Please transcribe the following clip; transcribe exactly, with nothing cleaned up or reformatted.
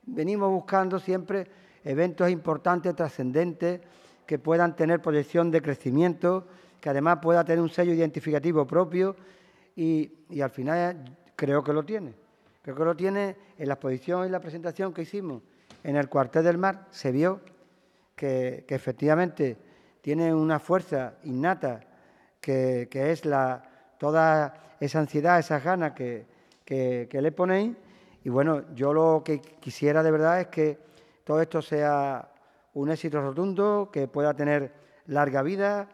venimos buscando siempre eventos importantes, trascendentes, que puedan tener proyección de crecimiento, que además pueda tener un sello identificativo propio y, y al final creo que lo tiene. Creo que lo tiene en la exposición y la presentación que hicimos en el Cuartel del Mar. Se vio que, que efectivamente tiene una fuerza innata que, que es la, toda esa ansiedad, esas ganas que, que, que le ponéis. Y bueno, yo lo que quisiera de verdad es que todo esto sea un éxito rotundo, que pueda tener larga vida,